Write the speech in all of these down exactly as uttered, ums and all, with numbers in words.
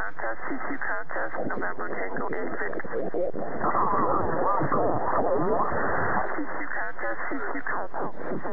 contest, T Q contest, November Tango eight six. T Q contest, T Q contest.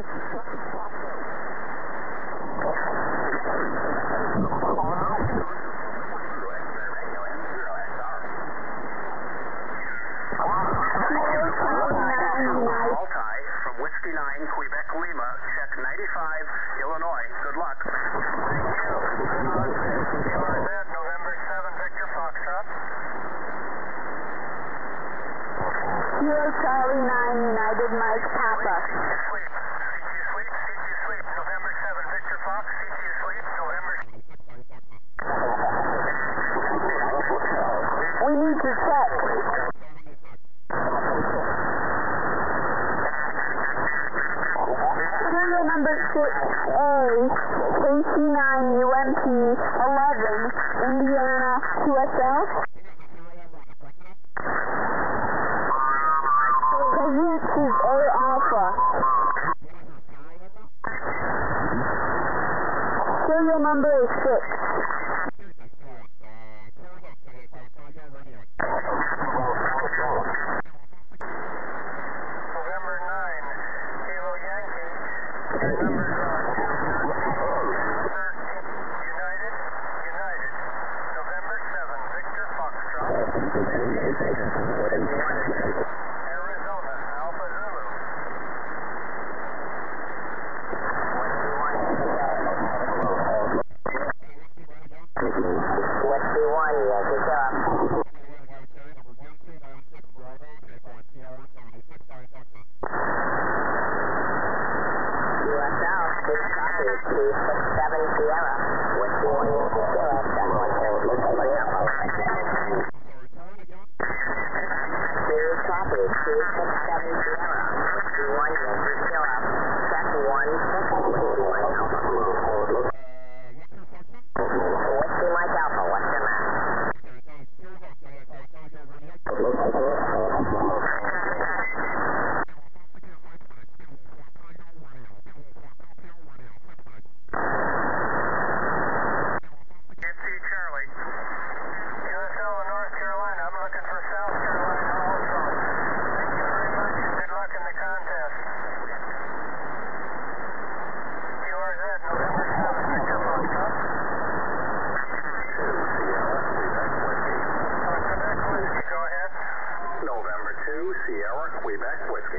Altai from Whiskey nine, Quebec Lima, check ninety-five, Illinois. Good luck. Thank you. Q R Z, November seven, Victor Foxtrot. Kilo Charlie nine, United Mike Papa. Sweep, C Q sweep, C Q sweep, November seven, Victor Fox, C Q sweep, November. We need to check. Serial number six A, K C nine U M P eleven, Indiana, Q S L. Present is A Alpha. Serial number is six. November nine, Kilo Yankee, your numbers are thirteen, United, United, November seven, Victor Foxtrot, fifty-six, Arizona, Alpha Zulu. Whiskey one, Yankee Cup. U S L, good copy, two six seven Sierra. Whiskey one, Yankee Kilo, seven one seven six Mike Alpha. Good copy, two six seven Sierra. Whiskey one, Yankee Kilo, check one six Whiskey Mike Alpha. Whiskey Mike Alpha, what's the matter? Nancy Charlie. U S L in North Carolina. I'm looking for South Carolina also. Thank you very much and good luck in the contest. Q R Z, November seven, Victor Foxtrot. Quebec Whiskey, go ahead. November two, Sierra, Quebec Whiskey.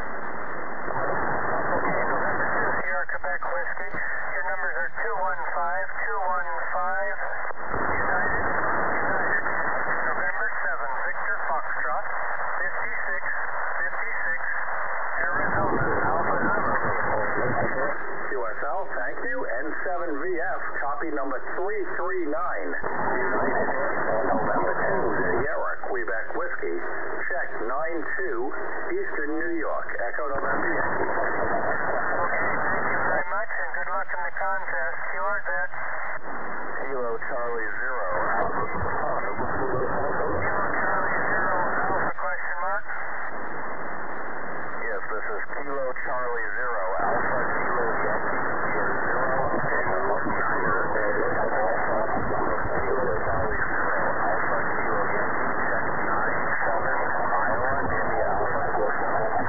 Okay, November two, Sierra, Quebec Whiskey. Your numbers are two one five, two one five, United, United. November seven, Victor Foxtrot, fifty-six, fifty-six, Arizona, Alpha Zulu. Q S L, thank you. N seven V F, copy number three three nine. United, November two, Sierra, Quebec Whiskey. Check nine two, Eastern New York, Echo November Yankee. Okay, thank you very much and good luck in the contest. Q R Z. Kilo Charlie Zero, Alpha. Kilo Charlie Zero, Alpha, question mark? Yes, this is Kilo Charlie Zero, Alpha, Kilo Yankee, Sierra Zero, Echo Niner. Kilo Charlie Zero, Alpha, Kilo Yankee, check nine seven, Iowa, India, Alpha.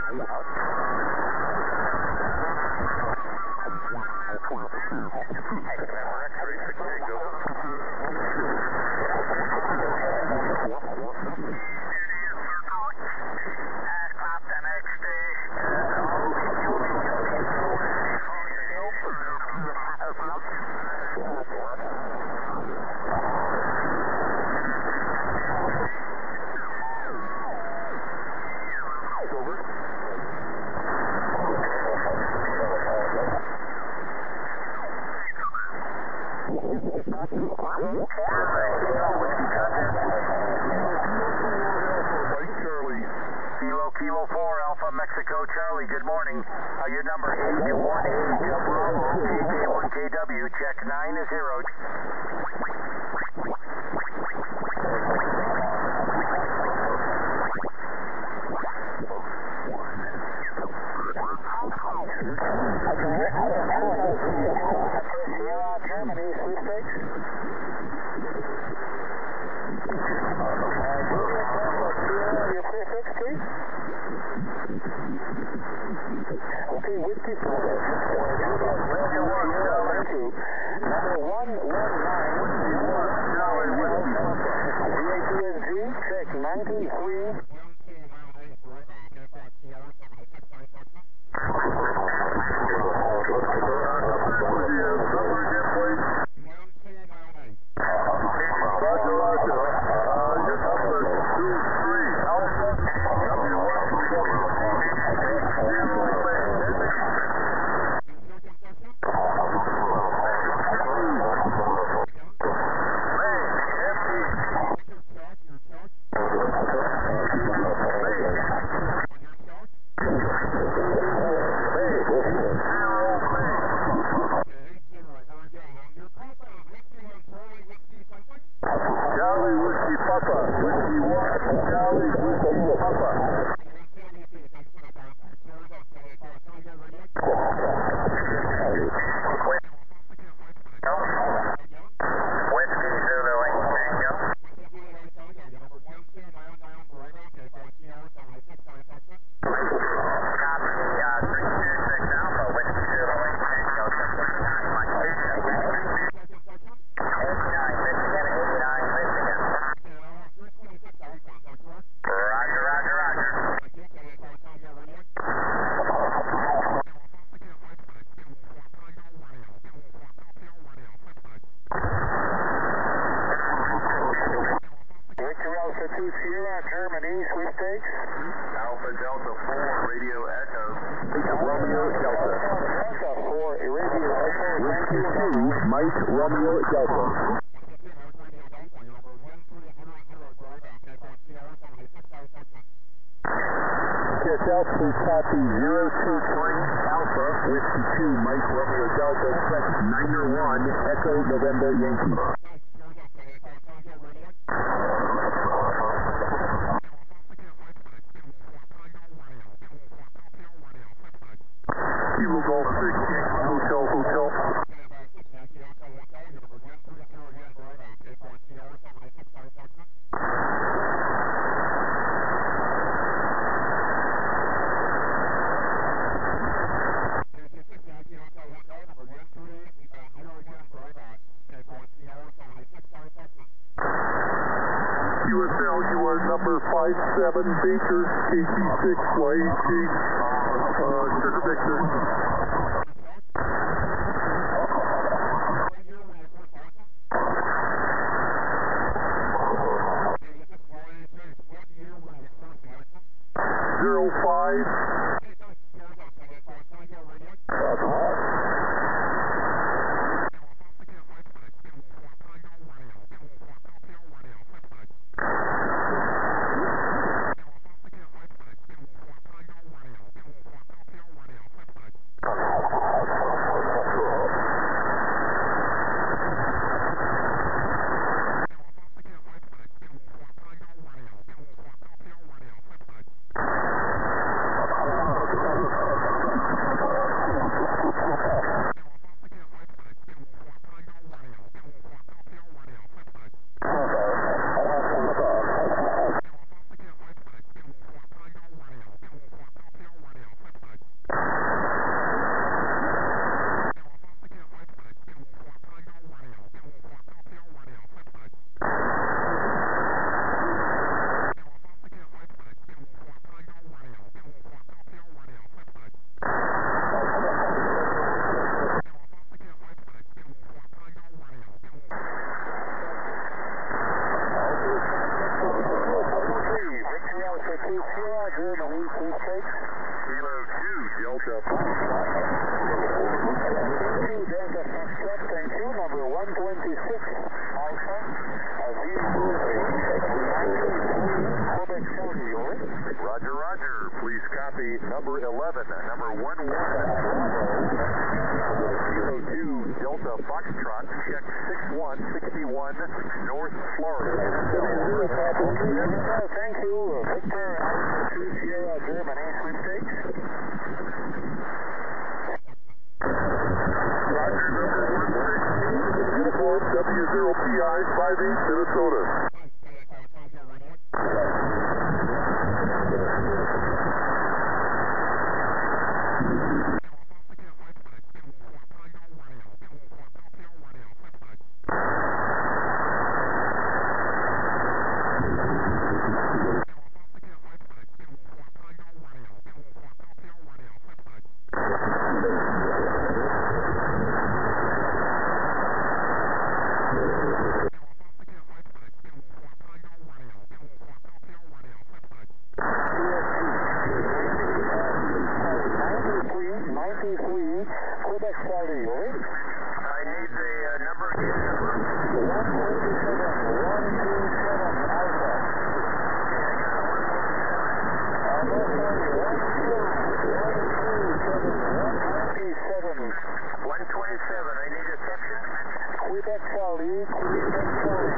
November X-ray for Tango. Kilo Kilo four Alpha Mexico Charlie, good morning. Uh, your number eight one eight Bravo K K one K W, check nine zero. Sierra, Germany, sweepstakes. Your sweepstakes, please. Okay, whiskey for number one one nine. V A T S G, check ninety-three. Sierra, Germany, sweepstakes. Alpha Delta four, Radio Echo. Romeo Delta. Delta four, Radio Echo. Whiskey two, Mike Romeo Delta. Yes, Alpha, please copy zero two three Alpha, Whiskey two, Mike Romeo Delta, check niner one, Echo November Yankee. Kilo Golf six, Hotel, Hotel. U S L, you are number five seven Baker, K T six Y H H, uh, Sugar Victor. Zero five. Delta Foxtrot. Delta Foxtrot, thank you. Number one twenty-six Alpha, V two Quebec Charlie, over. Roger, roger. Please copy number eleven, number one one. Kilo two Delta Foxtrot, check six one six one, North Florida. Thank you. Victor, Alpha two Sierra, Germany, sweepstakes. Roger, number one six, Uniform W zero P I five eight, Minnesota. Quebec Charlie, over. I need the uh, number again. one twenty-seven, one twenty-seven Alpha. Alpha, sorry, one twenty-seven, one twenty-seven, I need a section. Quebec Charlie, Quebec Charlie.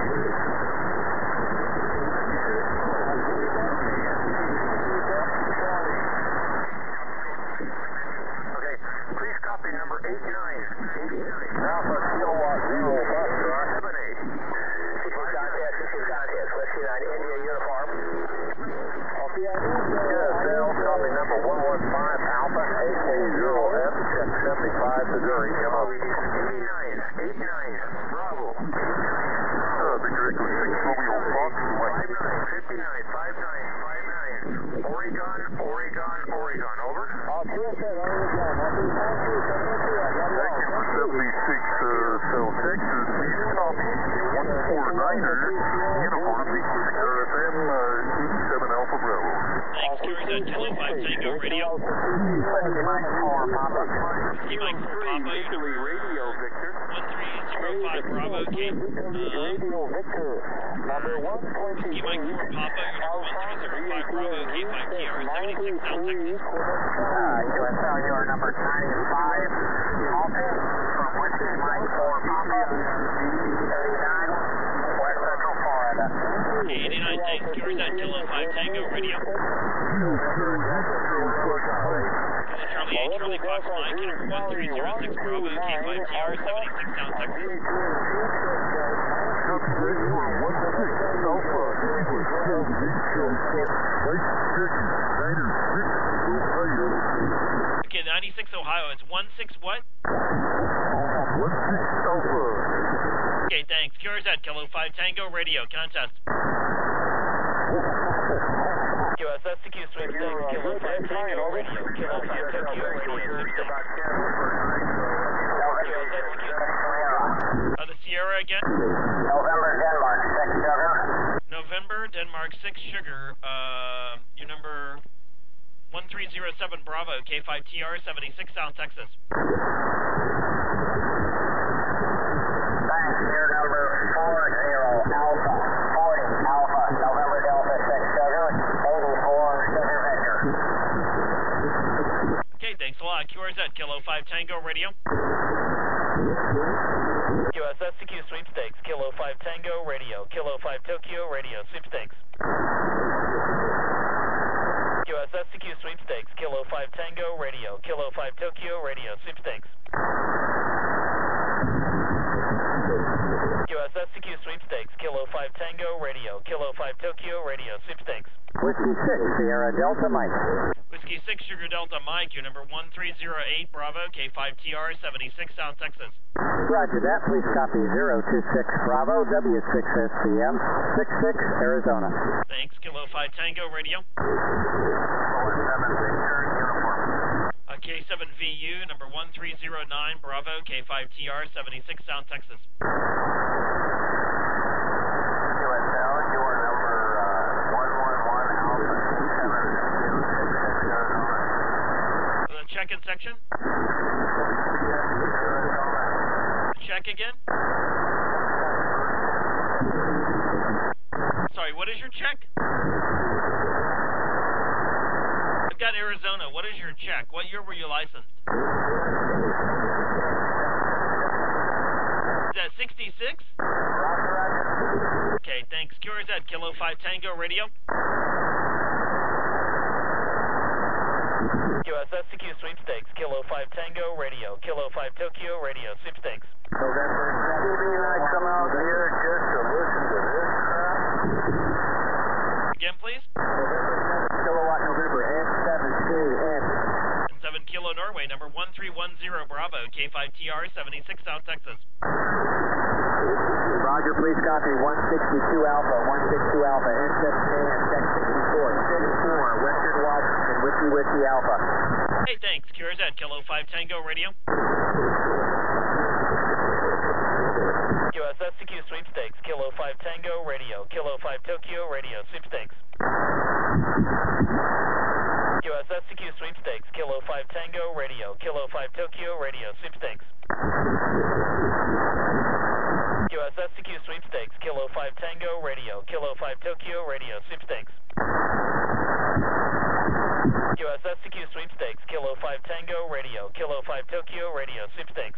Okay, please copy number eight nine. Alpha Kilowatt Zero Foxtrot. seven eight. This is contest, this is contest. Whiskey nine, India uniform. Okay, I need Yes, Dale, copy number one one five Alpha, A K zero F, check seventy-five, Missouri, come up. eighty-nine, eighty-nine, Bravo. Uh, Victor Echo six Romeo Fox, Mike. five nine, fifty-nine, five nine, five nine. Oregon, Oregon, Oregon, over. I'll check that Oregon. Okay, thank you, thank you, I got it Thank you for all. seventy-six, uh, South Texas. Please copy one four niner, Uniform V six R F M, uh, eighty-seven Alpha Bravo. Thanks, Cures at Kilo five Tango Radio. Whiskey Mike four, Papa. Whiskey Mike four Papa, your number Radio, Victor. one three zero five Bravo, okay. Uh, Radio Victor, number one twenty-three. Whiskey Mike four Papa, your number one three zero five Bravo, K five T R seventy-six, South Texas. Uh, U S L, your number ninety-five, Alpha, for Whiskey Mike four, Papa. eighty-nine, West Central Florida. Okay, eighty-nine, thanks, Cures at Kilo five Tango Radio. Kilo Charlie eight, Charlie Fox Mike, your number one three zero six Bravo, K five T R seventy-six, South Texas. Okay, ninety-six Ohio, it's one six what? one six Alpha. Okay, thanks, Cures at Kilo five Tango Radio, contest. U S S T Q sweepstakes, Kilo five Tango Radio, Kilo five Tokyo Radio, sweepstakes. U S S T Q. Uh, the Sierra again? November, Denmark, six sugar. November, Denmark, six sugar, uh, your number one three zero seven Bravo, K five T R seventy-six, South Texas. Thanks, your number four zero Alpha, forty Alpha, November Delta six sugar, eighty-four Sugar Victor. Okay, thanks a lot. Q R Z, Kilo five Tango Radio. U S S T Q sweepstakes, Kilo five Tango Radio, Kilo five Tokyo Radio, sweepstakes. U S S T Q sweepstakes, Kilo five Tango Radio, Kilo five Tokyo Radio, sweepstakes. U S S T Q sweepstakes, Kilo five Tango Radio, Kilo five Tokyo Radio, sweepstakes. Whiskey six, Sierra Delta Mike. Whiskey six, Sugar Delta Mike, your number one three zero eight Bravo, K five T R seventy-six, South Texas. Roger that, please copy zero two six Bravo, W six S P M, six six, Arizona. Thanks, Kilo five Tango Radio. Uh, K seven V U, number one three zero nine Bravo, K five T R seventy-six, South Texas. U S L, your number uh, one one one Alpha, seven six six Arizona. The check in section? Check again? Sorry, what is your check? I've got Arizona. What is your check? What year were you licensed? Is that sixty-six? Okay, thanks. Q R Z, Kilo five Tango Radio. U S S C Q Sweepstakes, Kilo five Tango Radio, Kilo five Tokyo Radio, Sweepstakes. November, T V and I come out here just to listen to this crap. Again, please. Kilowatt November, N seven K N. And seven Kilo Norway, number one three one zero Bravo, K five T R seventy-six South Texas. Roger, please copy one sixty-two Alpha, one sixty-two Alpha, N seven K N, check sixty-four, sixty-four, Western Washington, Whiskey Whiskey Alpha. Hey, thanks. Q R Z, Kilo five Tango Radio. U S S C Q Sweepstakes, Kilo five Tango Radio, Kilo five Tokyo Radio, Sweepstakes. U S S C Q Sweepstakes, Kilo five Tango Radio, Kilo five Tokyo Radio, Sweepstakes. U S S C Q Sweepstakes, Kilo five Tango Radio, Kilo five Tokyo Radio, Sweepstakes. U S S C Q Sweepstakes, Kilo five Tango Radio, Kilo five Tokyo Radio, Sweepstakes.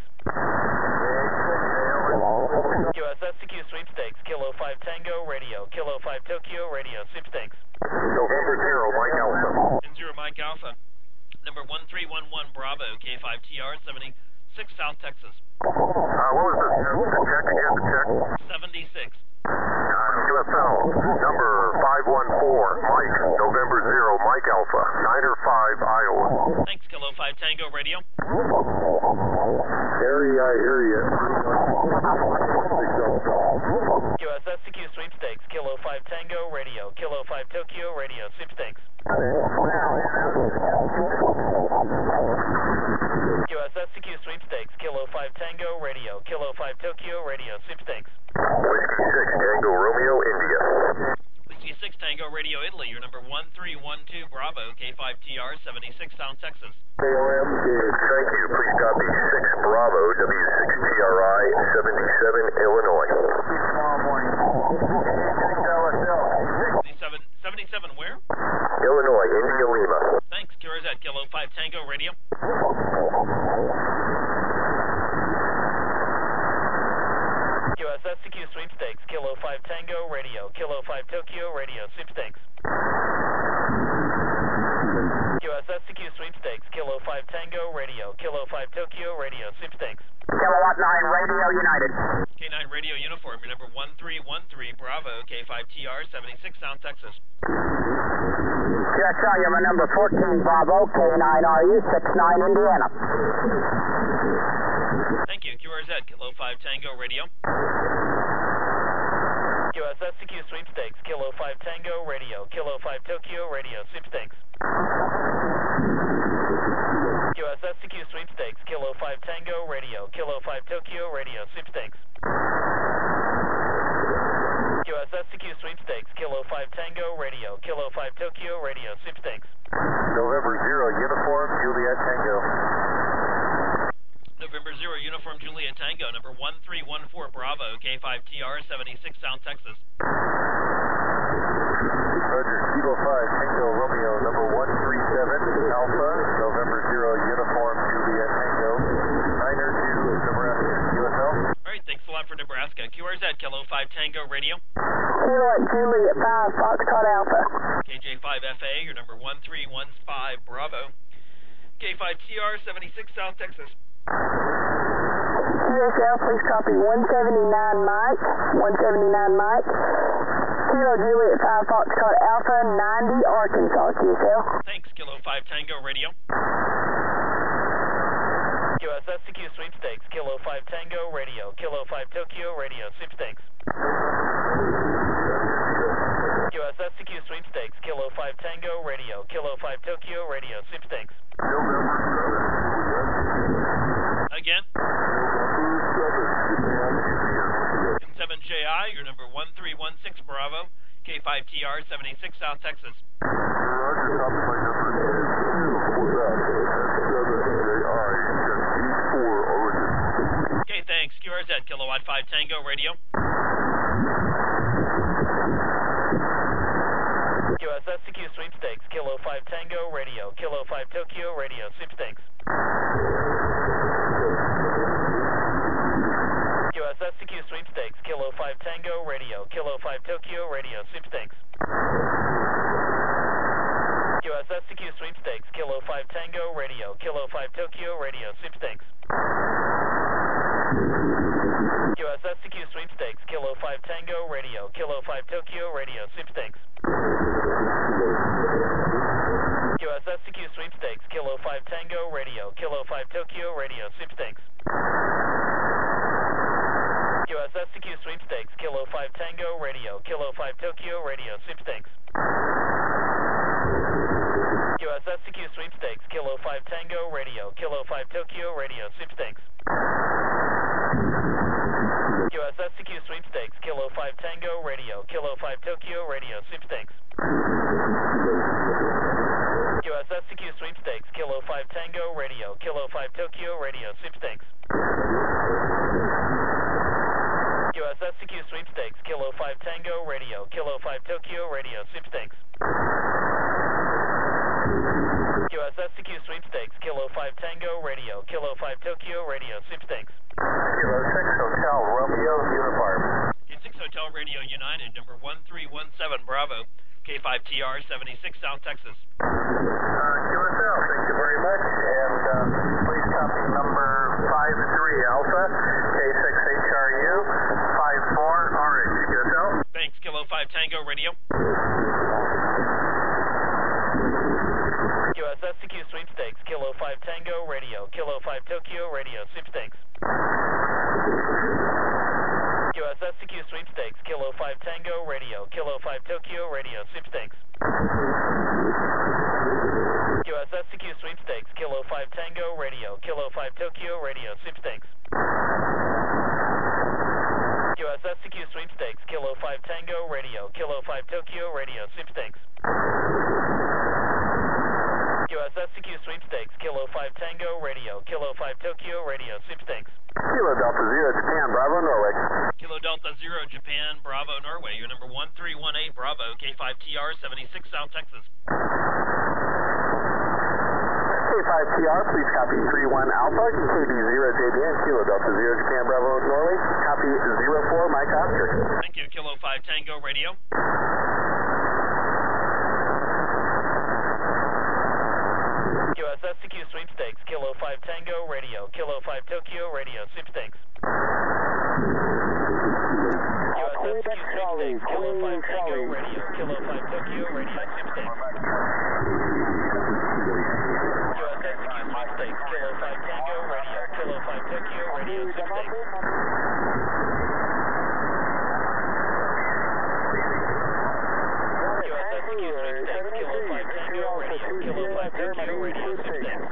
U S S C Q Sweepstakes, Kilo five Tango Radio, Kilo five Tokyo Radio, Sweepstakes. November zero, Mike Alpha. And zero Mike Alpha, number one three one one Bravo, K five T R seventy-six South Texas. Uh, what was the, the check again, the check? seventy-six. Uh, Q S L, number five one four, Mike, November zero, Mike Alpha, Niner five, Iowa. Thanks, Kilo five Tango Radio. Harry, I hear you. U S S C Q Sweepstakes, Kilo five Tango Radio, Kilo five Tokyo Radio, Sweepstakes. U S S C Q Sweepstakes, Kilo five Tango Radio, Kilo five Tokyo Radio, Sweepstakes. Whiskey six, Tango Romeo, India. Whiskey six Tango Radio, Italy, your number one three one two Bravo, K five T R seventy-six South Texas. Thank you. Please copy six Bravo, W six T R I, seventy-seven, Illinois. seventy-seven, seventy-seven where? Illinois, India Lima. Thanks, Q R Z, Kilo five Tango Radio. U S S C Q Sweepstakes, Kilo five Tango Radio, Kilo five Tokyo Radio, Sweepstakes. U S S C Q Sweepstakes, Kilo five Tango Radio, Kilo five Tokyo Radio, Sweepstakes. Kilowatt nine Radio United. K nine Radio Uniform, your number one three one three Bravo, K five T R seventy-six South Texas. Q S L, you're my number fourteen Bravo, K nine R U sixty-nine Indiana. Thank you, Q R Z, Kilo five Tango Radio. U S S C Q Sweepstakes, Kilo five Tango Radio, Kilo five Tokyo Radio, Sweepstakes. U S S C Q Sweepstakes, Kilo five Tango Radio, Kilo five Tokyo Radio, Sweepstakes. U S S C Q Sweepstakes, Kilo five Tango Radio, Kilo five Tokyo Radio, Sweepstakes. November zero, Uniform, Juliet Tango. November zero, Uniform Juliet Tango, number one three one four Bravo, K five T R seventy-six South Texas. Roger, Kilo five, Tango Romeo, number one three seven, Alpha, November zero, Uniform, Juliet Tango, Niner two, Nebraska, U S L. Alright, thanks a lot for Nebraska. Q R Z, Kilo five Tango Radio. Kilo Juliet five, Foxtrot Alpha. K J five F A, your number one three one five Bravo, K five T R seventy-six South Texas. Q S L, please copy one seventy-nine Mike, one seventy-nine Mike. Kilo Juliet five, Foxtrot Alpha, ninety Arkansas, Q S L. Thanks, Kilo five Tango Radio. U S S C Q Sweepstakes, Kilo five Tango Radio, Kilo five Tokyo Radio, Sweepstakes. U S S C Q Sweepstakes, Kilo five Tango Radio, Kilo five Tokyo Radio, Sweepstakes. Again. seven J I, your number one three one six Bravo, K five T R seventy-six South Texas. Roger, copy my number. R Z, Kilowatt five Tango Radio. U S S Q sweepstakes, Kilo five Tango Radio, Kilo five Tokyo Radio, sweepstakes. U S S Q sweepstakes, Kilo five Tango Radio, Kilo five Tokyo Radio, sweepstakes. U S S Q sweepstakes, Kilo five Tango Radio, Kilo five Tokyo Radio, sweepstakes. U S S Q sweepstakes, Kilo five Tango Radio, Kilo five Tokyo Radio, sweepstakes. U S S Q sweepstakes, Kilo five Tango Radio, Kilo five Tokyo Radio, sweepstakes. U S S Q sweepstakes, Kilo five Tango Radio, Kilo five Tokyo Radio, sweepstakes. U S S Q sweepstakes, Kilo five Tango Radio, Kilo five Tokyo Radio, sweepstakes. U S S Q sweepstakes, Kilo five Tango Radio, Kilo five Tokyo Radio, sweepstakes. U S S Q sweepstakes, Kilo five Tango Radio, Kilo five Tokyo Radio, sweepstakes. U S S Q sweepstakes, Kilo five Tango Radio, Kilo five Tokyo Radio, sweepstakes. U S S Q sweepstakes, Kilo five Tango Radio, Kilo five Tokyo Radio, sweepstakes. Kilo six Hotel Romeo Uniform. Q six Hotel Radio United, number one three one seven Bravo, K five T R seventy-six South Texas. Uh, Q S L, thank you very much. And uh, please copy number five three Alpha, K six H R U, five four R H. Q S L. Thanks, Kilo five Tango Radio. U S S Q sweepstakes, Kilo five Tango Radio, Kilo five Tokyo Radio, sweepstakes. U S S Q sweepstakes, Kilo five Tango Radio, Kilo five Tokyo Radio, sweepstakes. U S S Q sweepstakes, Kilo five Tango Radio, Kilo five Tokyo Radio, sweepstakes. U S S Q sweepstakes, Kilo five Tango Radio, Kilo five Tokyo Radio, sweepstakes. U S S Q sweepstakes, Kilo five Tango Radio, Kilo five Tokyo Radio, sweepstakes. Kilo Delta Zero Japan Bravo Norway. Kilo Delta Zero Japan Bravo Norway, your number one three one eight Bravo, K five T R seventy-six South Texas. K five T R, please copy three one Alpha, K B zero J B N, Kilo Delta Zero Japan Bravo Norway, copy zero four Mike Oscar. Thank you, Kilo five Tango Radio. U S S Q sweepstakes, Kilo five Tango Radio, Kilo five Tokyo Radio, sweepstakes. U S S Q sweepstakes, Kilo five Tango Radio, Kilo five Tokyo Radio, sweepstakes. U S S Q sweepstakes, Kilo five Tango Radio, Kilo five Tokyo Radio, sweepstakes. U S S Q sweepstakes, Kilo five Tango Radio, Kilo five Tokyo Radio, sweepstakes.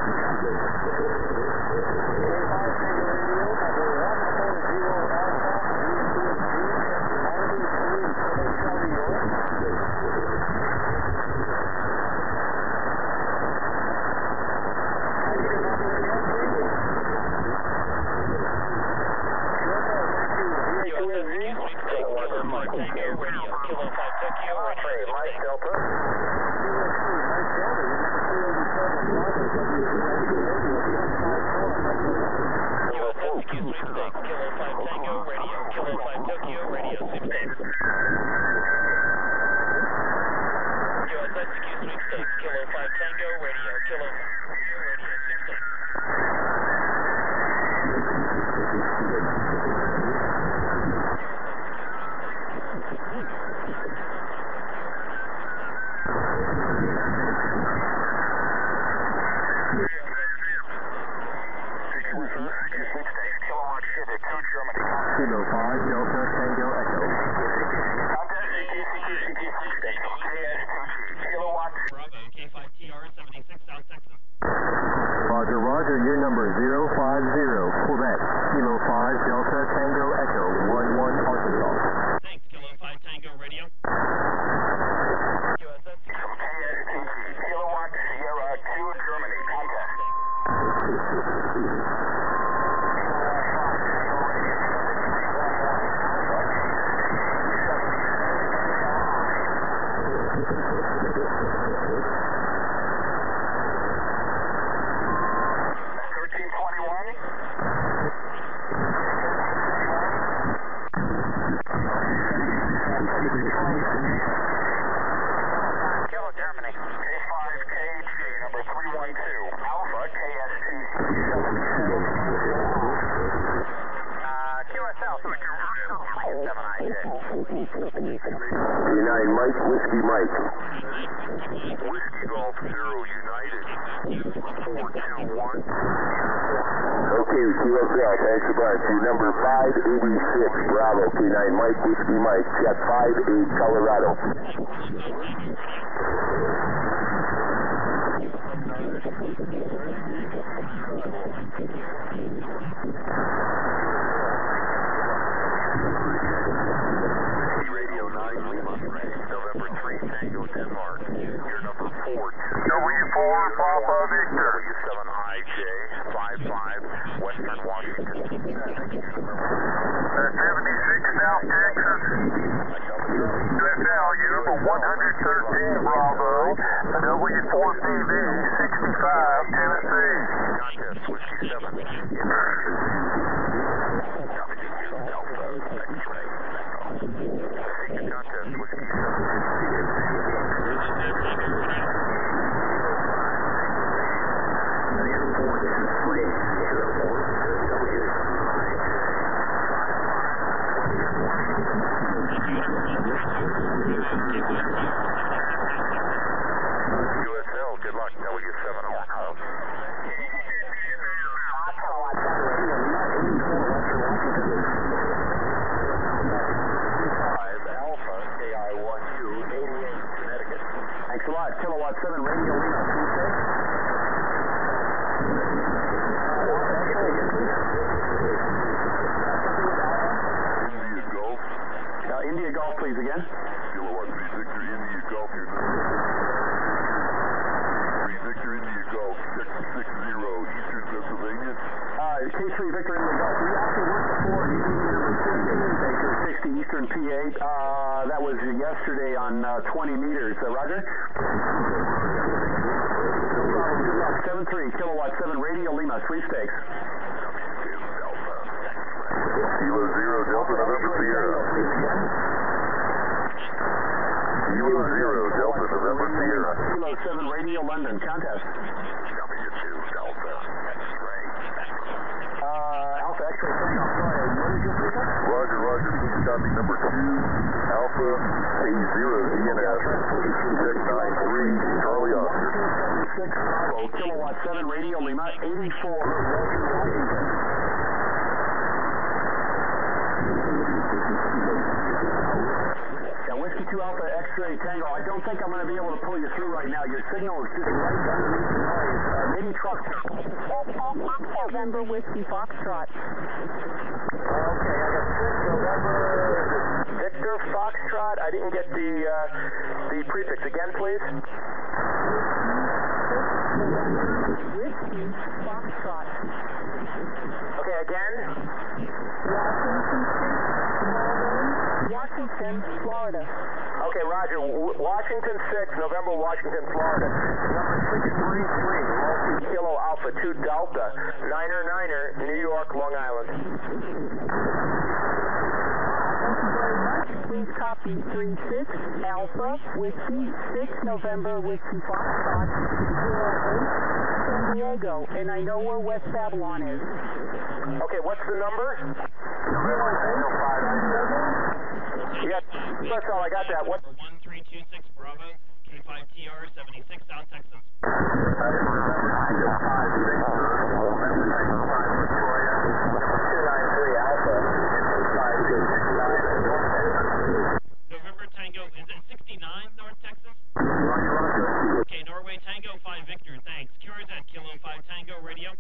Kilo five Delta Tango Echo. Bravo, K five T R seventy-six South Texas. Roger, Roger, your number zero five zero. Quebec, Kilo five Delta Tango Echo, one one Arkansas. Thanks, Kilo five Tango Radio. U S S Q Kilowatt Sierra two Germany, contact. nine Mike, Whiskey Mike. Whiskey Golf Zero United. four two one. Okay, Q S L, thanks a bunch. Your number five eighty-six, Bravo, K nine Mike, Whiskey Mike, check five eight Colorado. Radio nine Lima, November three Tango Denmark. Your number four W four Papa Victor. W seven I J five five Western Washington. seventy-six South Texas. U S L, you number one thirteen Bravo. W four P V sixty-five Tennessee. Contest Whiskey seven. Contest Whiskey U S L, good luck, W seven Ohio. five Alpha, K I one U, eighty-eight, Connecticut. Thanks a lot. Kilowatt seven Radio Lima, India Golf. uh, India Golf, please, again. Kilowatt three Victor India Golf, your number. three Victor India Golf, six six zero, Eastern Pennsylvania. Uh, K three Victor India Golf. We actually worked before. You gave me number sixty, Baker, sixty Eastern P eight. Uh, that was yesterday on uh, twenty meters. Uh, Roger? seven three, Kilowatt seven Radio Lima, sweepstakes. Kilo Zero, Delta November Sierra. Kilo Zero, Delta November Sierra. Kilo seven Radio London, contest. Copy you two, Delta. Uh, Alpha X-ray Tango, sorry, what is your frequency? Roger, Roger, please copy number two, Alpha K zero D N F, six nine three, Charlie Oscar. six Bravo, Kilowatt seven Radio Lima, eighty-four, Washington. Yeah, Whiskey two Alpha X-ray Tango, I don't think I'm going to be able to pull you through right now. Your signal is just right underneath the noise. Uh, maybe truck. November Whiskey Foxtrot. Okay, I got six November Victor Foxtrot. I didn't get the uh, the prefix again, please. Whiskey Foxtrot. Okay, again. Washington State, Washington, Florida. Okay, Roger. W- Washington six, November, Washington, Florida. Number six three three, Multi Kilo Alpha two Delta, Niner Niner, New York, Long Island. Thank you very much. Please copy three six Alpha Whiskey six November Whiskey Foxtrot zero eight San Diego, and I know where West Babylon is. Okay, what's the number? zero eight San Diego. Yes, that's all. I got that. What? one three two six Bravo, K five T R seventy-six South Texas. November Tango, is it sixty-nine North Texas? Okay, Norway Tango five Victor, thanks. Q R Z Kilo five Tango Radio.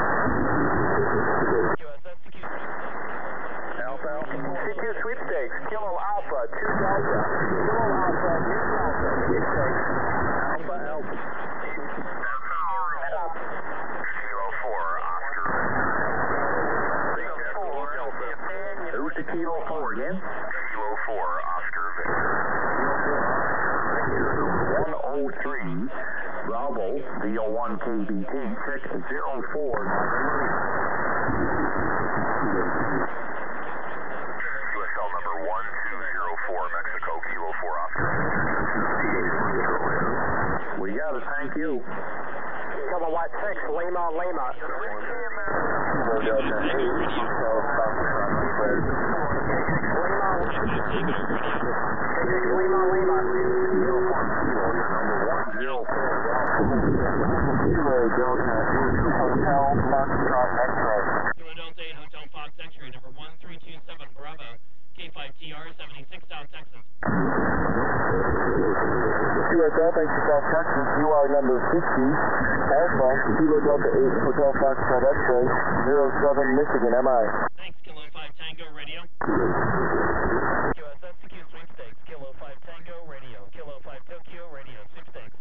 Q S S Q Alpha Alpha. C Q sweepstakes. Kilo Alpha two Delta. Kilo Alpha two Delta. Sweepstakes. Alpha Alpha. Kilo four Oscar. Who's the Kilo four again? Kilo four Oscar Victor. one oh three, Bravo, D O one K B T, six zero four. U S L number one two zero four, Mexico, Kilo four Oscar. We got it, thank you. Kilowatt six, Lima Lima. Lima Lima, Lima. Uniform Kilo, your number one zero four Kilo Delta eight Hotel Foxtrot X-ray. Kilo Delta eight Hotel Fox X-ray, number one three two seven Bravo, K five T R seventy-six South Texas. Kilo Delta eight South Texas, U R number sixty, Alpha, Kilo Delta eight Hotel Foxtrot X-ray, zero seven Michigan, M I. Thanks, Kilo five Tango Radio. U S execute sweepstakes, Kilo five Tango Radio, Kilo five Tokyo Radio, sweepstakes.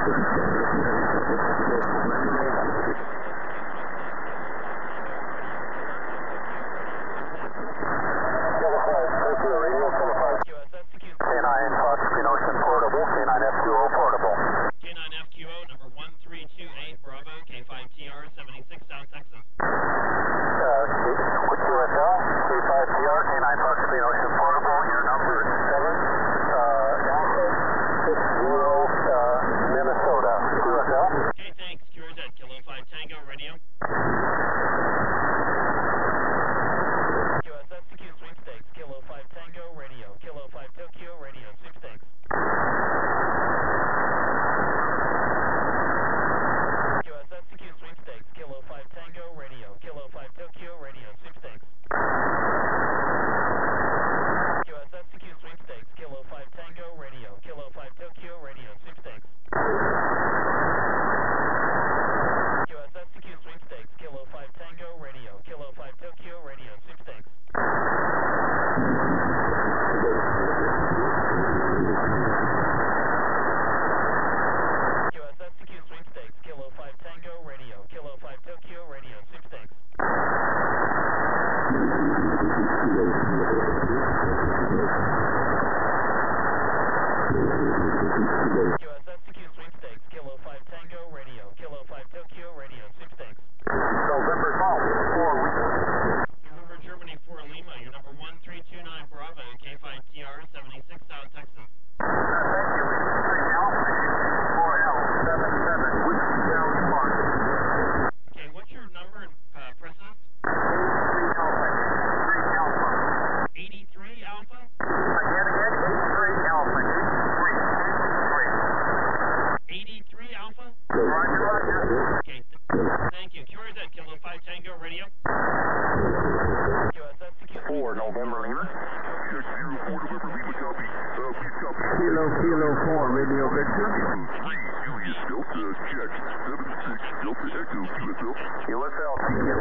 K nine Fox Green Ocean Portable, K nine F Q O Portable. K nine F Q O, number one three two eight Bravo, K five T R seventy-six South Texas. Uh, with U S L, K five T R, K nine Fox Green Ocean Portable, your number seven, uh, Alpha, six zero, uh, Minnesota. U S L. Okay, thanks, Q R Z, Kilo five Tango Radio. U S execute sweepstakes, Kilo five Tango Radio, Kilo five Tokyo Radio, sweepstakes. U S execute sweepstakes, Kilo five Tango Radio, Kilo five Tokyo Radio, sweepstakes. U S execute sweepstakes, Kilo five Tango Radio, Kilo five Tokyo Radio, sweepstakes. U S execute sweepstakes, Kilo five Tango Radio, Kilo five Tokyo Radio, sweepstakes. U S execute sweepstakes, Kilo five Tango Radio, Kilo five Tokyo Radio, sweepstakes. U S execute sweepstakes, Kilo five Tango Radio, Kilo five Tokyo Radio, sweepstakes. November Golf, four November Germany four Lima, your number one three two nine Bravo, K five T R seventy-six South Texas. Thank you. three Alpha, four L, seven seven, Whiskey Charlie Fox. Okay, what's your number and uh, precedence? eighty-three Alpha, eighty-three Alpha. eighty-three Alpha? Again, again, eighty-three Alpha, eighty-three, eighty-three Alpha? Roger, roger. Okay, th thank you. Q R Z, Kilo five Tango Radio. U S execute four November Lima. Kilo, Kilo four, Radio Victor. U S L, thank you.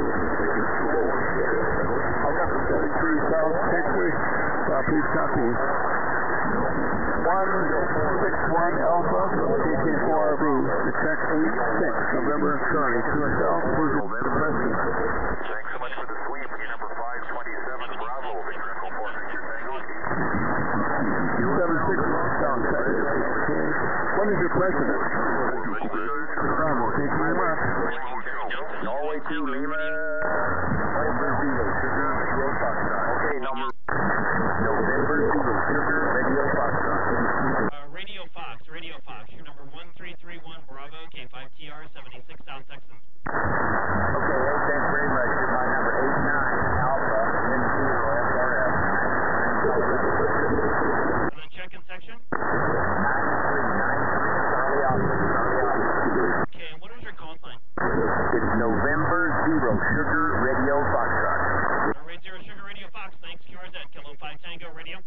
thirty-three South Texas, uh, please copy. one six one Alpha, K K four R B, check eight six, November, sorry, Q S L, please November President. Thanks so much for the sweep. Your number five twenty-seven Bravo, Victor Echo four Victor Tango. seven six South Texas. Okay. What is your precedent? Bravo, thank you very much. Norway two Lima. November zero, Sugar, Radio Foxtrot. Okay, number. November zero, Sugar, Radio Foxtrot. Uh, Radio Fox, Radio Fox, your number one three three one Bravo, K five T R seventy-six South Texas. Okay, hey, thanks very much. You're my number eight nine Alpha, N zero S R F. And then check in section. nine three nine three Charlie Alpha, Charlie Alpha. Okay, and what is your call sign? It's November zero, Sugar, Radio Foxtrot. Uh, Red Zero Sugar Radio Fox, thanks. Q R Z, Kilo five Tango Radio.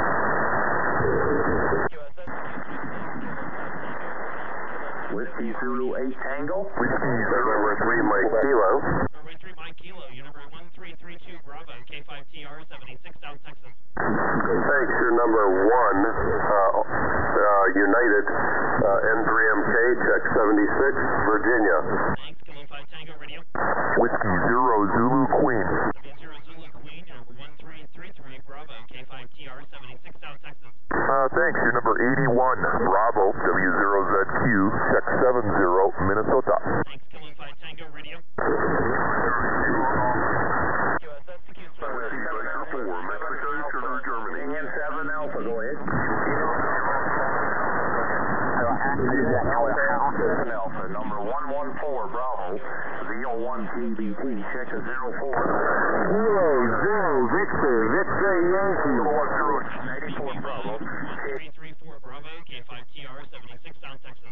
U S execute sweepstakes, Kilo five Tango Radio, Kilo five Whiskey Zulu eight Tango. Whiskey number three Mike Kilo. Norway three Mike Kilo, your number one three three two Bravo, K five T R seventy-six South Texas. Thanks. Your number one uh, uh, United uh, N three M K check seventy-six Virginia. Thanks, Kilo five Tango Radio. Whiskey zero Zulu Queen. W zero Zulu Queen, your number one three three three Bravo, K five T R seventy-six South Texas. Uh, thanks. Your number eighty-one Bravo W zero Z Q check seven zero Minnesota. Thanks, Kilo five Tango Radio. U S execute Whiskey Victor four Mexico Sugar Germany. Indian seven Alpha, go ahead. Alpha, Alpha, number one one four Bravo. Bravo, zero one P B T, check a zero four. Kilo Zero Victor, Victor Yankee. eighty-four Bravo. one three three four Bravo, K five T R seventy-six South Texas.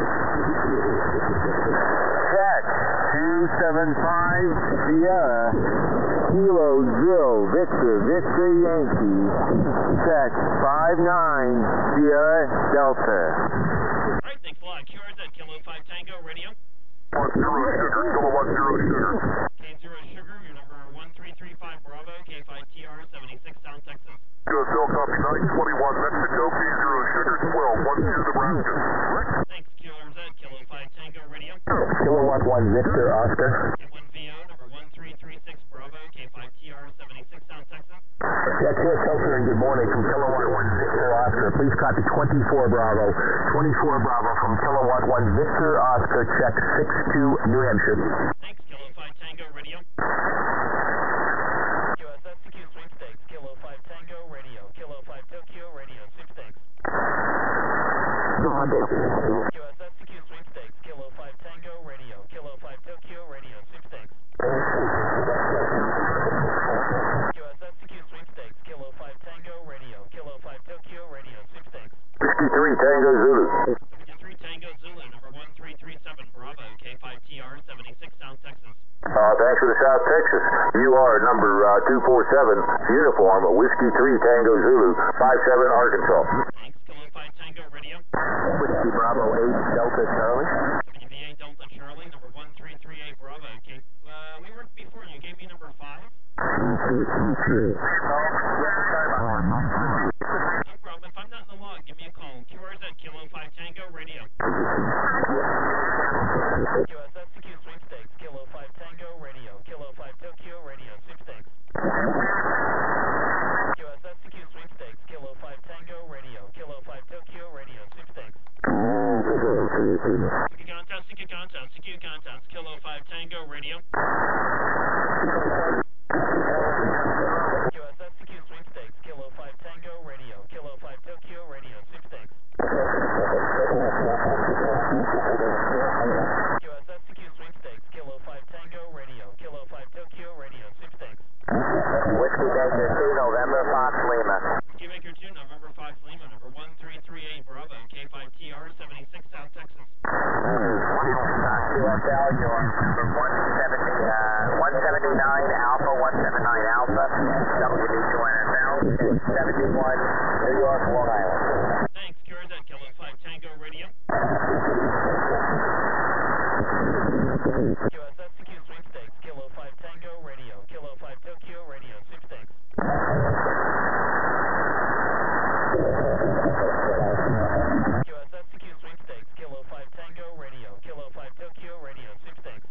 Check. two seven five Sierra. Kilo Zero Victor, Victor Yankee. Check. five nine Sierra Delta. All right, thanks a lot. Q R Z, Kilo five Tango, radio. One zero sugar, Kilo one zero sugar. K zero Sugar, your number one three three five Bravo, K five T R seventy-six South Texas. U S L copy nine twenty-one Mexico, K zero sugar twelve, one two Nebraska. Thanks, Q R Z, Kilo five Tango, radio. Kilowatt one Victor Oscar. K one V O, number one three three six Bravo, K five T R seventy-six South Texas. Check here, Telfer, and good morning from Kilowatt one Victor Oscar. Please copy twenty-four Bravo. twenty-four Bravo from Kilowatt one Victor Oscar. Check six two New Hampshire. Thanks, Kilo five Tango, radio. U S S Q sweepstakes, Kilo five Tango, radio. Kilo five Tokyo, radio, sweepstakes. U S S Q sweepstakes, Kilo five Tango, radio. Kilo five Tokyo, radio, sweepstakes. U S S Q sweepstakes, Kilo five Tango, radio. Kilo five Tokyo, radio, sweepstakes. sixty-three Tango Zulu. seventy-three Tango Zulu, number one three three seven Bravo, K five T R seventy-six South Texas. Uh, thanks for the South Texas. You are number uh, two four seven, uniform, Whiskey three Tango Zulu, five seven Arkansas. Thanks, Kilo five Tango, radio. Whiskey Bravo eight Delta Charlie. W V A Delta Charlie, number one three three eight Bravo. Okay, uh, we worked before. You gave me number five. No problem. If I'm not in the log, give me a call. Q R Z, Kilo five Tango, radio. U S S Q sweepstakes, Kilo five Tango, radio. Kilo five Tokyo, radio, sweepstakes. U S S Q sweepstakes, Kilo five Tango, radio. Kilo five Tokyo, radio, sweepstakes. Secure contest, secure contest, secure contest, Kilo five Tango, radio. U S S Q sweepstakes, Kilo five Tango, radio. Kilo five Tokyo, radio, sweepstakes. U S S Q sweepstakes, Kilo five Tango, radio. Kilo five Tokyo, radio, sweepstakes. Whiskey Baker two November Fox Lima. Whiskey Baker two November Fox Lima, number one three three eight Bravo, K five T R seventy-six South Texas. U S L, you're number one seventy, uh, one seventy-nine Alpha, one seventy-nine Alpha, W B two N F L, seventy-one New York, Long Island. Thanks, Q R Z, Kilo five Tango, radio. U S S Q sweepstakes, Kilo five Tango, radio. Kilo five Tokyo, radio, sweepstakes. U S S Q sweepstakes, Kilo five Tango, radio. Kilo five Tokyo, radio, sweepstakes.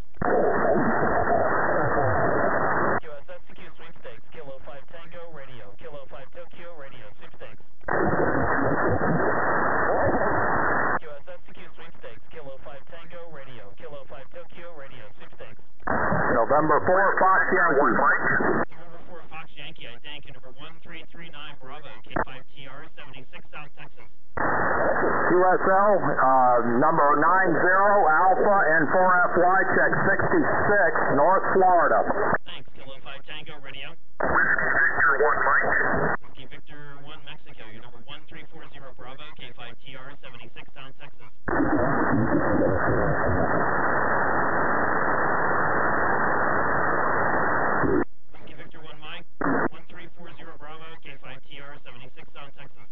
U S S Q sweepstakes, Kilo five Tango, radio. Kilo five Tokyo, radio, sweepstakes. U S S Q sweepstakes, Kilo five Tango, radio. Kilo five Tokyo, radio, sweepstakes. November four Fox Yankee. November four Fox Yankee, I thank you. Number one three three nine Bravo, K five T R seventy-six South Texas. U S L, uh, number nine zero Alpha and four F Y, check sixty-six North Florida. Thanks, Kilo five Tango, radio. Whiskey Victor one Mike. Whiskey Victor one Mexico, your number one three four zero Bravo, K five T R seventy-six South Texas. Whiskey Victor one Mike, one three four zero Bravo, K five T R seventy-six South Texas.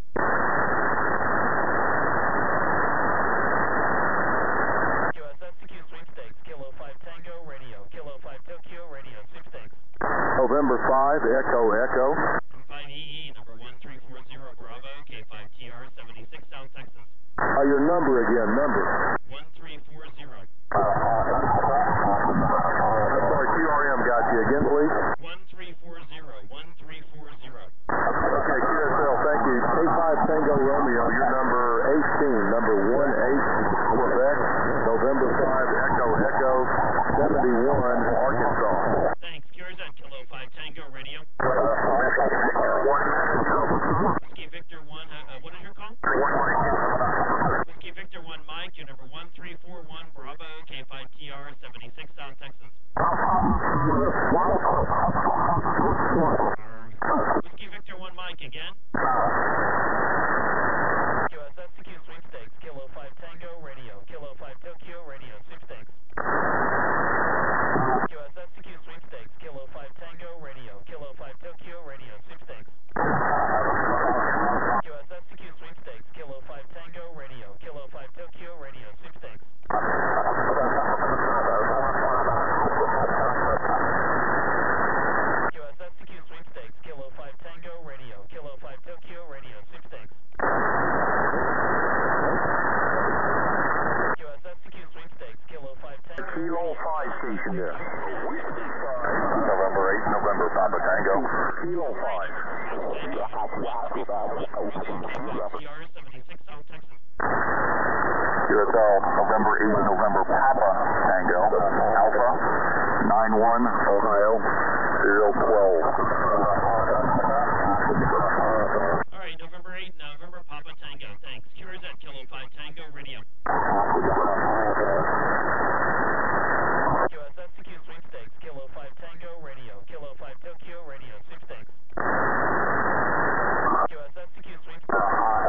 U S S Q sweepstakes, Kilo five Tango, radio. Kilo five Tokyo, radio, sweepstakes. November five Echo Echo. M five E E, number one three four zero Bravo, K five T R seventy-six South Texas. Uh, your number again, number. one three four zero. I'm sorry, Q R M got you again, please. one three four zero, one three four zero. Okay, Q S L, thank you. A five Tango Romeo, your number eighteen, number one eight Quebec, November five Echo Echo, seventy-one Arkansas. Thanks, Q R Z, Kilo five Tango, radio. Whiskey Victor one, uh, uh, what is your call? Whiskey Victor one Mike, your number one three four one Bravo, K five T R seventy-six seventy-six, South Texas. Whiskey Victor one Mike again. Q S S Q Sweepstakes, Kilo five Tango, radio, Kilo five Tokyo, radio, Sweepstakes. Q S S Q Sweepstakes, Kilo five Tango, radio, Kilo five Tokyo, radio, Sweepstakes. Q S S Q Sweepstakes, Kilo five Tango, radio, Kilo five Tokyo, radio, Sweepstakes. Q S S Q Sweepstakes, Kilo five Tango, radio, Kilo five Tokyo, radio, Sweepstakes. Q S S Q Sweepstakes, Kilo five Tango. Kilo five station there. November eighth, November Papa Tango. Kilo five. T R seventy-six, South Texas. U S L, November eighth, November Papa Tango. Alpha, nine one, Ohio, zero twelve. All right, November eighth, November Papa Tango. Thanks. Cures at Kilo five Tango, radio. Q S S Q Sweepstakes, Kilo five Tango, radio, Kilo five Tokyo, radio, Sweepstakes. Q S S Q Sweepstakes.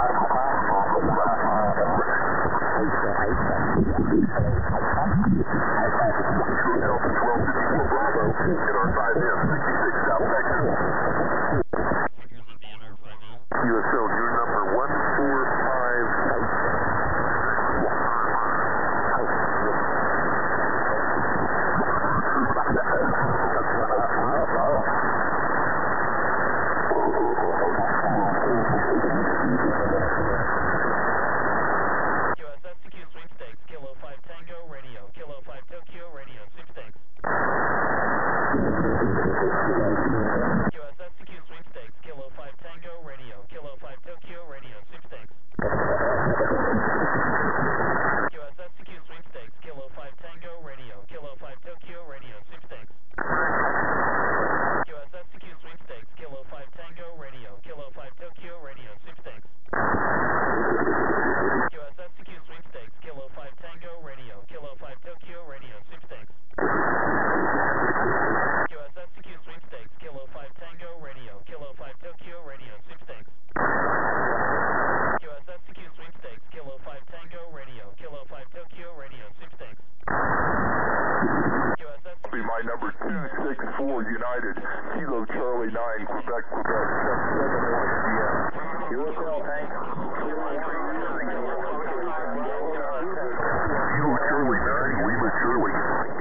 Get our five in, sixty-six South Texas. Figures would be in our five L. U S L, your number one four five. Q S S Q Sweepstakes, Kilo five Tango, radio, Kilo five Tokyo, radio, Sweepstakes. Q S S Q Sweepstakes, Kilo five Tango, radio, Kilo five Tokyo, radio, Sweepstakes. Q S S Q Sweepstakes, Kilo five Tango, radio, Kilo five Tokyo, radio, Sweepstakes. Q S S Q Sweepstakes, Kilo five Tango, radio, Kilo five Tokyo, radio, Sweepstakes. Q S S Q Sweepstakes, Kilo five Tango, radio, Kilo five Tokyo, radio, Sweepstakes. Q S S Q Sweepstakes, Kilo five Tango, radio, Kilo five Tokyo, radio, Sweepstakes. Q S S Q Sweepstakes, Kilo five Tango, radio, Kilo five Tokyo, radio, Sweepstakes. Q S S Be my number two six four United, Kilo Charlie nine, Quebec, Quebec, check seven one P M. U S L tank. Kilo Charlie nine, Lima Charlie.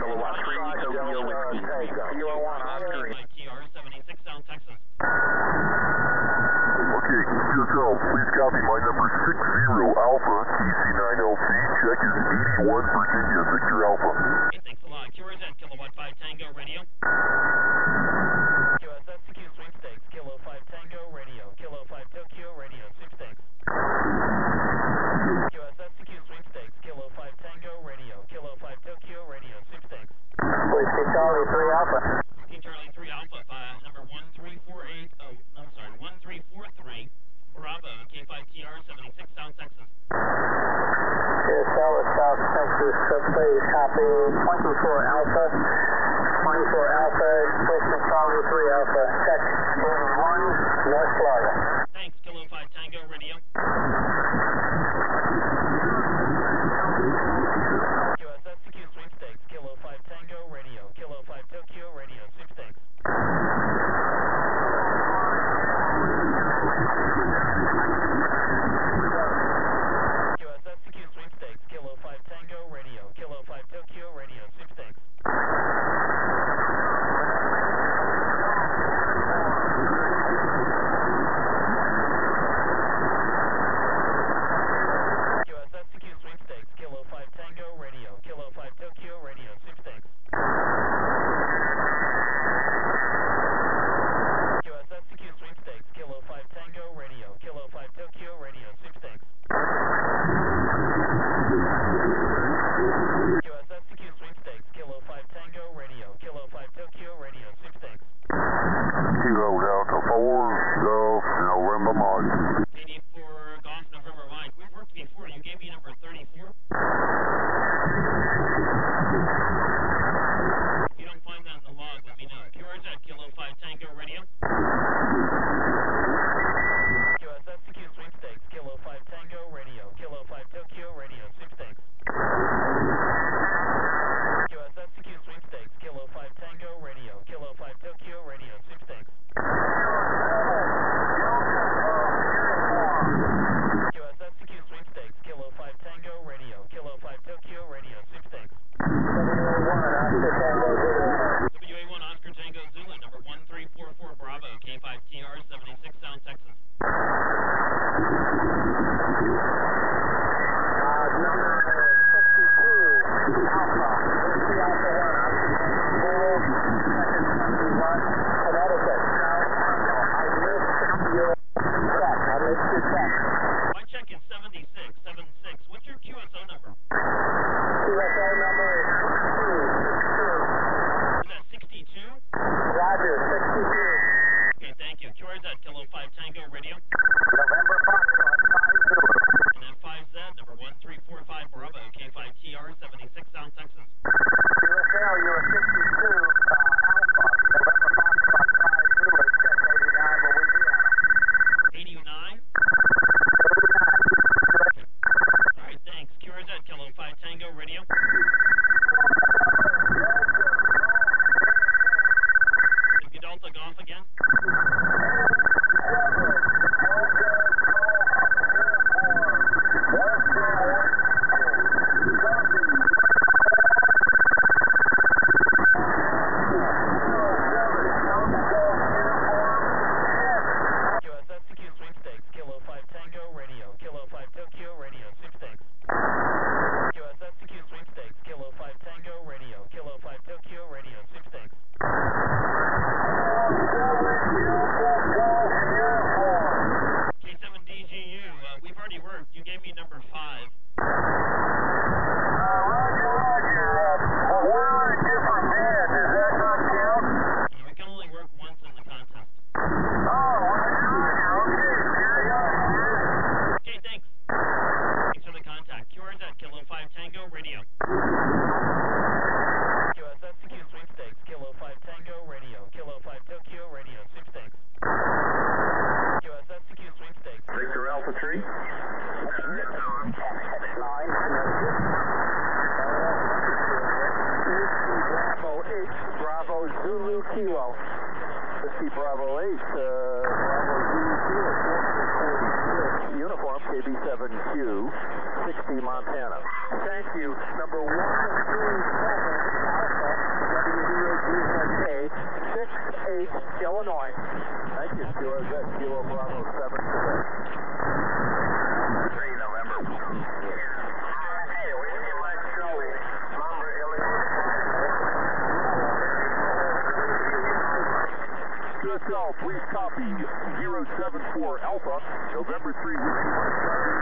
Kilo one Oscar. T R seventy-six, South Texas. Okay, U S L, please copy my number six zero Alpha, T C nine L C, check is eighty-one Virginia, Victor Alpha. Okay, thanks a lot. Cures at Kilowatt five Tango, radio. Q S S Q Sweepstakes, Kilo five Tango, radio, Kilo five Tokyo, radio, Sweepstakes. Q S S Q Sweepstakes, Kilo five Tango, radio, Kilo five Tokyo, radio, Sweepstakes. Whiskey Charlie three Alpha. Whiskey Charlie three Alpha, uh, number one three four eight, oh, no, I'm sorry, one three four three, Bravo, K five T R seventy-six, South Texas. U S L at South Texas, so please copy twenty-four Alpha, twenty-four Alpha, Whiskey Charlie three Alpha, check eighty-one, North Florida. Thanks, Kilo five Tango, radio. Q S S Q Sweepstakes, Kilo five Tango, radio, Kilo five Tokyo, radio, Sweepstakes. Q S S Q Sweepstakes, Kilo five Tango, radio, Kilo five Tokyo, radio, Sweepstakes. Kilo. Whiskey Bravo eight, uh, Bravo Zulu Kilo, uniform K B seven Q, sixty Montana. Thank you. Number one three seven Alpha, W zero G K, six eight, Illinois. Thank you, Q R Z Kilo Bravo seven, Quebec. three November. Hey, we would like to know number Illinois. C S L, please copy zero seven four Alpha, November three, Whiskey Mike Charlie.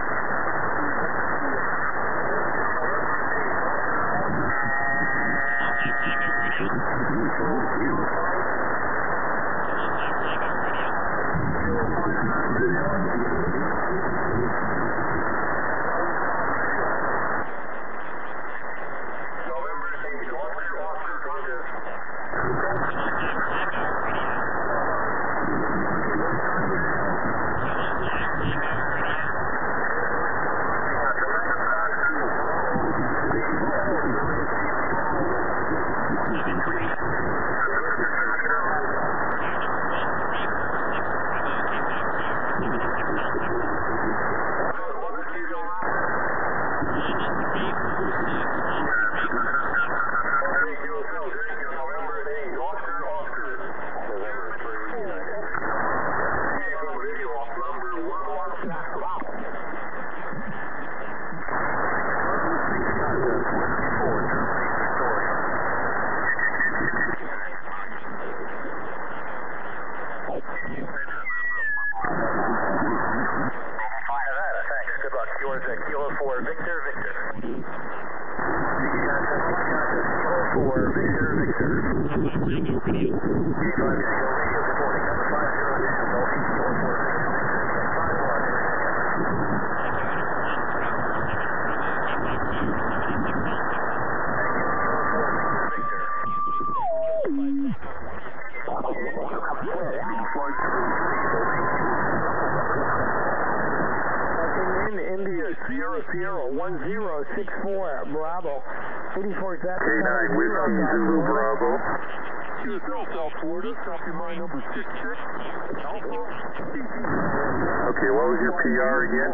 Okay, what was your P R again?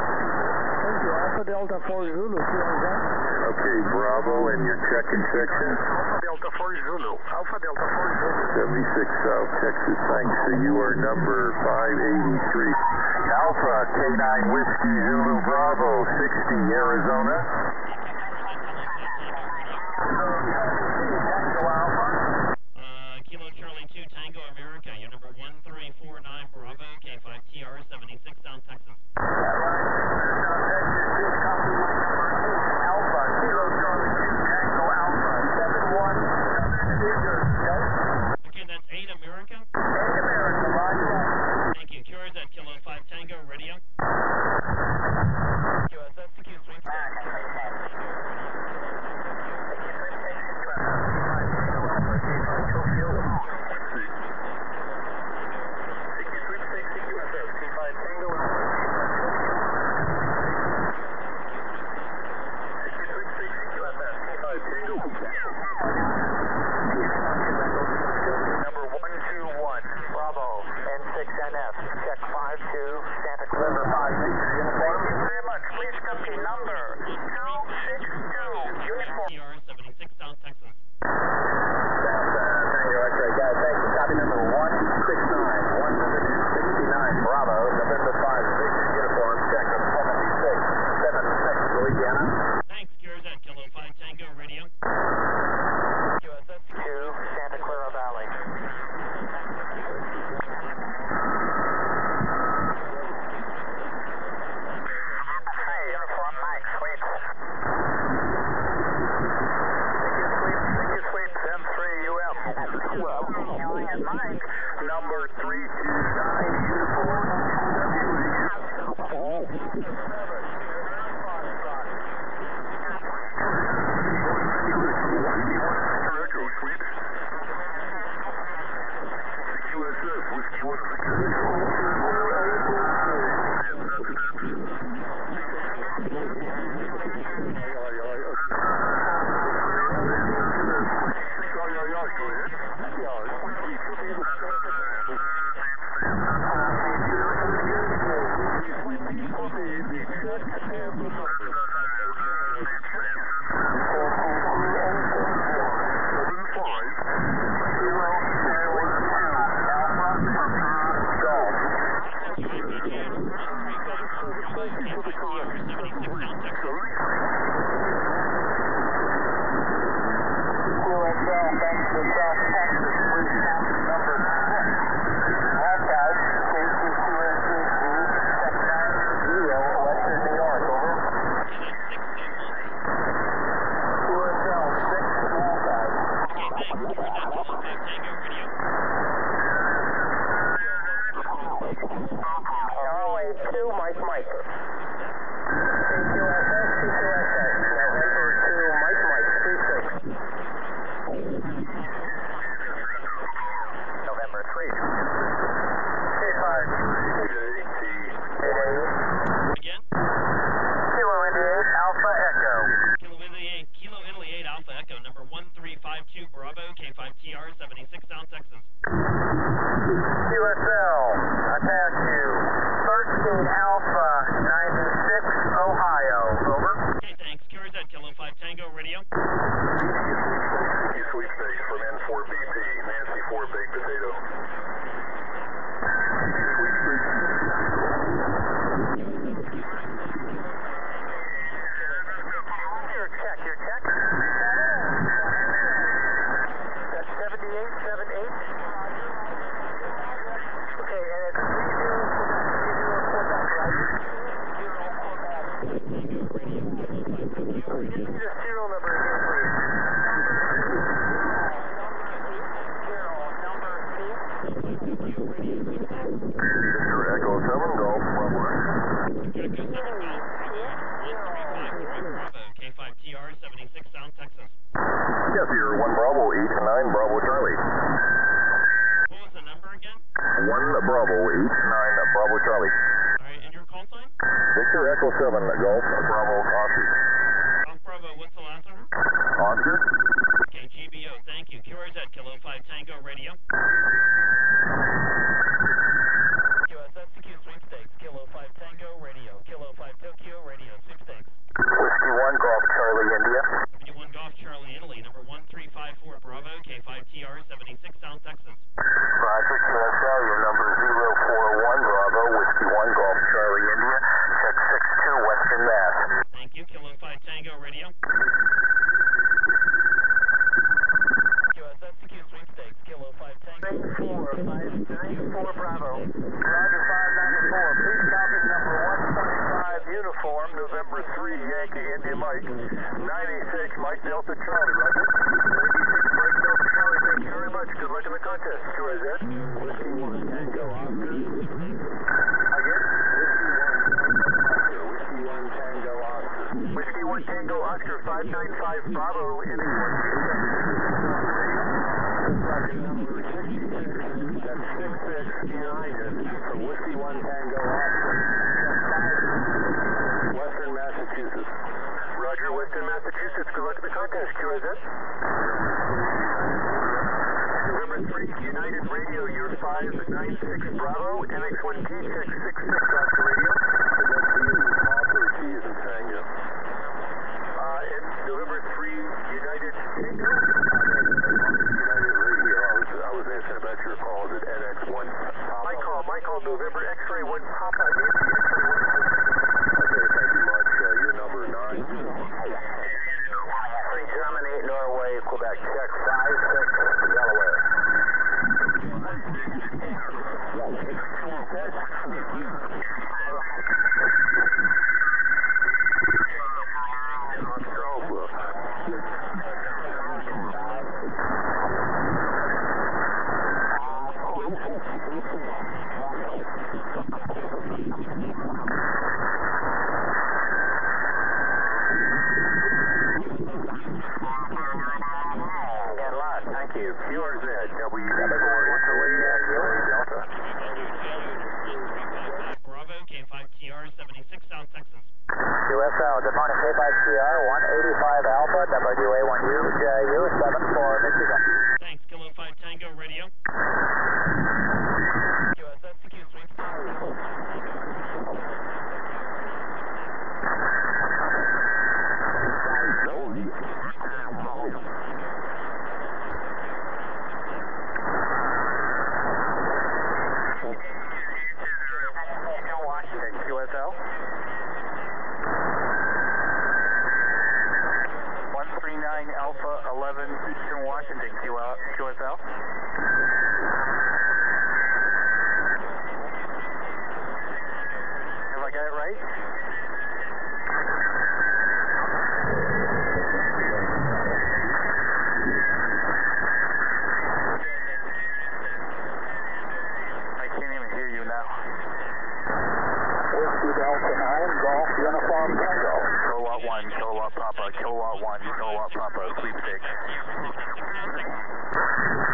Thank you. Alpha Delta four Zulu, Q R Z. Okay, Bravo, and your check-in section? Alpha Delta four Zulu. Alpha Delta four Zulu. seventy-six South Texas, thanks. So you are number five eighty-three. Alpha, K nine Whiskey Zulu Bravo, sixty Arizona. Uh, Kilo Charlie two Tango America, you're number one three four nine Bravo, K five T R seventy-six South Texas. Alpha, Kilo Charlie two Tango Alpha, seven one Okay, that's eight America. eight America, roger that. Thank you. Q R Z Kilo five Tango Radio. Q R Z Q three Number one two one, Bravo, N six N F, check five two, Santa Clara five six. Thank you very much. Please copy number two six two, uniform. T R seventy-six South Texas. Tango X-ray, guys, thank you. Copy number one six nine, one sixty-nine, Bravo, November five, Victor, uniform, check seventy-six, seven six, Louisiana. Thanks, Q R Z Kilo five Tango Radio. Q R Z two, Santa Clara Valley. Hey, uniform Mike, sweep. Thank you, sweep, M three U M. And Mike. Number three two nine, uniform, W K five T R one eighty-five Alpha, W A one U, J U, seven four, Michigan. Thanks, Q S S Q three five. Washington, Q S L. one three nine Alpha eleven Eastern Washington, Q S L.